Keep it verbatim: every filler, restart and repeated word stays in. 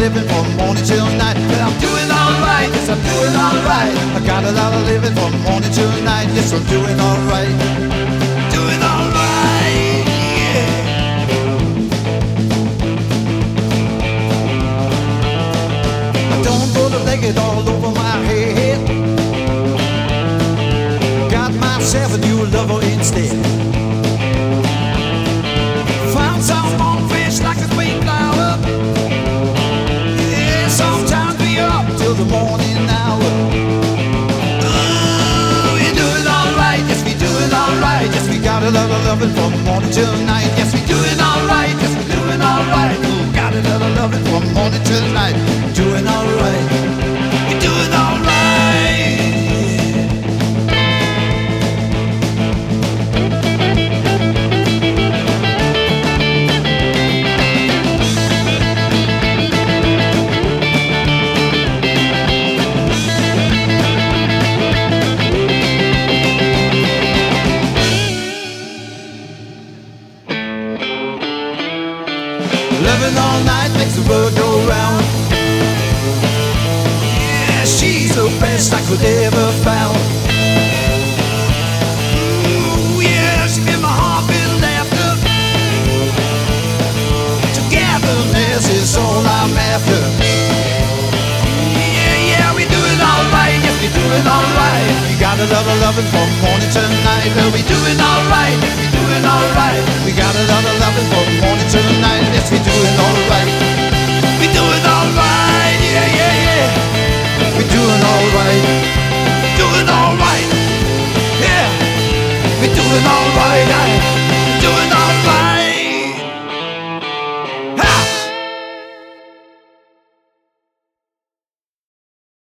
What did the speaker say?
living from morning till night. But I'm doing alright, yes, I'm doing alright. I got a lot of living from morning till night. Yes, I'm doing alright. Doing alright, yeah. I don't go to leg it all over my head. Got myself a new lover instead. Found someone fresh like a sweet flower. Yeah, sometimes we up till the morning hour. Oh, we're doing alright, yes, we doing alright. Yes, we got a lot of loving from morning till night. Yes, we doing alright, yes, we doing alright. Oh, got a lot of loving from morning till night. Doing alright, we doing alright. Loving all night makes the world go round. Yeah, she's the best I could ever found. Ooh, yeah, she made my heart beat laughter. Togetherness is all I'm after. Yeah, yeah, we doing alright, yes, we doing alright. We got a lot of loving from morning till night. Well, we doing alright, yes, we doing alright. We got a lot of loving from morning till night. Yes, we doing alright. We doing alright, yeah, yeah, yeah. We doing alright. Doing alright, yeah. We doing alright, I doing